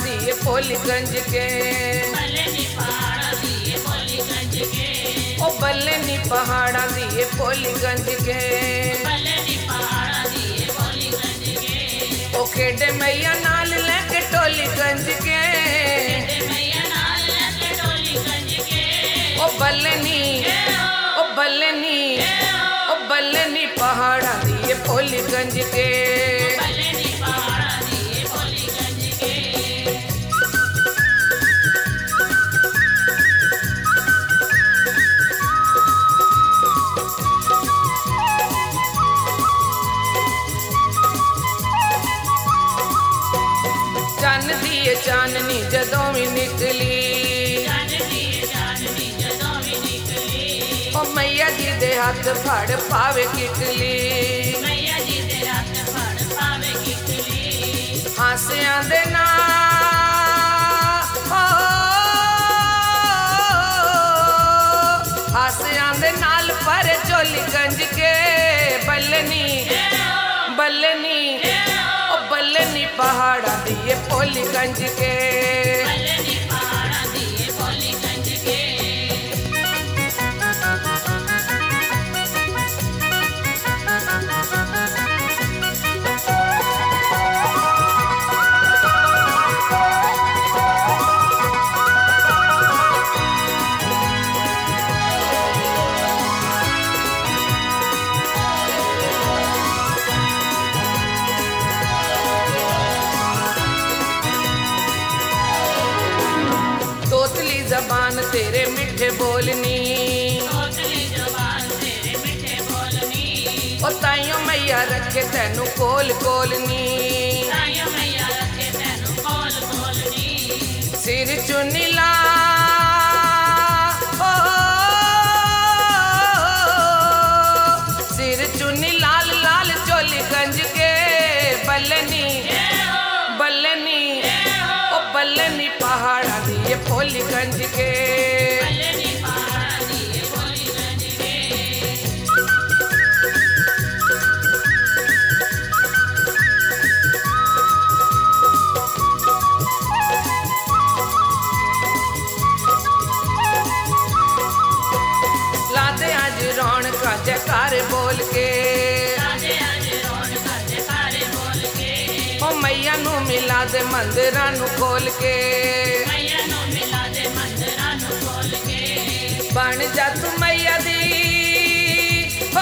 दिए पोलीगंज के, बल्लनी पहाड़ा दिए पोलीगंज के, ओ बल्लनी पहाड़ा दिए पोलीगंज के, बल्लनी पहाड़ा दिए पोलीगंज के, ओ खेडे मैया नाल लेके टोलीगंज के, मैया नाल लेके टोलीगंज के, ओ बल्लनी ओ बल्लनी ओ बल्लनी पहाड़ा दिए पोलीगंज के। बल्लनी पहाड़ा दिए पोलीगंज के। चन्न दिए चाननी जदों भी निकली, चांदनी जदों भी निकली, ओ मैया जी दे हाथ फड़ पावे किटली, मैया जी दे हाथ फड़ पावे किटली, हासियां दे ना हासियां दे नाल पर चोलीगंज के, बल्लनी बल्लनी ओ बल्लनी पहाड़ा दिए पोलीगंज के। बल्लनी पहाड़ा दिए पोलीगंज के। तोतली जबान तेरे मीठे बोलनी, तोतली जबान तेरे मीठे बोलनी, ओ ताइयों मैया रखे तैनू कोल कोलनी, ताइयों मैया रखे तैनू कोल कोलनी, सिर चुनी ला ओ सिर चुनी लाल लाल चोलीगंज के, बल्लनी बल्लनी ओ बल्लनी पहाड़ा दिए पोलीगंज के। बल्लनी पहाड़ा दिए पोलीगंज के। लादे आज रौनक जयकार बोल के, राजे आज रौनक जयकारे बोल के, ओ मैया नू मिला दे मंदिरां नू खोल के, मैया नू मिला दे मंदिरां नू खोल के, बन जा तू मैया दी हो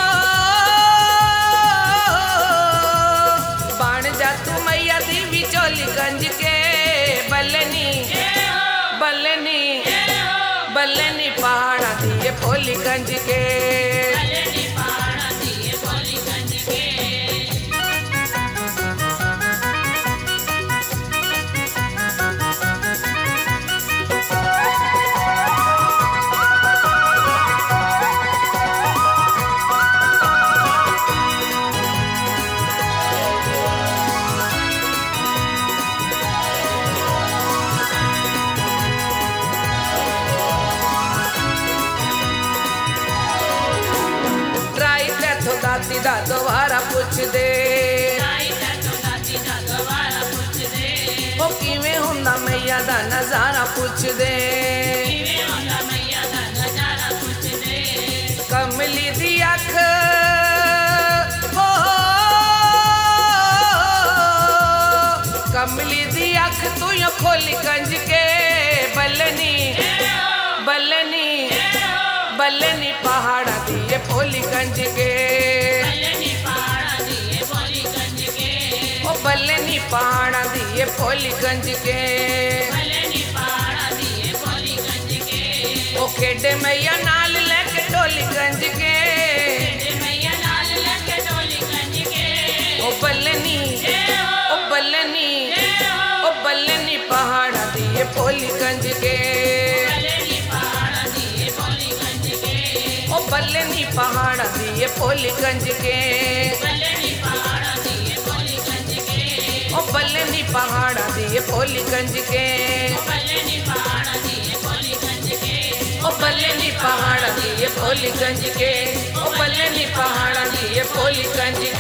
बन जा तू मैया दी भी चोलीगंज के, बल्लनी बल्लनी बल्लनी पहाड़ा दिए पोलीगंज के। बल्लनी पहाड़ा दिए पोलीगंज के। ट्राई तैथों दाती दा दोबारा पुछ दे, ताई तैनू दाती दा दोबारा पुछ दे, ओ किवें हुंदा मैया दा नजारा पुछ दे, किवें हुंदा मैया दा नजारा पुछ दे, कमली दी अख हो कमली दी अख तू यो खोलीगंज के, बल्लनी बल्लनी बल्लनी पहाड़ा दिए पोलीगंज के, बल्लनी पहाड़ा दिए पोलीगंज के, ओ बल्लनी पहाड़ा दिए पोलीगंज के, बल्लनी पहाड़ा दिए पोलीगंज के, ओ खेडे मैया नाल लेके टोलीगंज के, मैया नाल लेके टोलीगंज के, ओ बल्लनी ओ बल्लनी ओ बल्लनी पहाड़ा दिए पोलीगंज के, बल्लनी पहाड़ा दिए पोलीगंज के, ओ बल्लनी पहाड़ा दिए पोलीगंज के, बल्लनी पहाड़ा दिए पोलीगंज के, ओ बल्लनी पहाड़ा दिए पोलीगंज के, बल्लनी पहाड़ा दिए पोलीगंज के, ओ बल्लनी पहाड़ा दिए पोलीगंज के, ओ बल्लनी पहाड़ा दिए पोलीगंज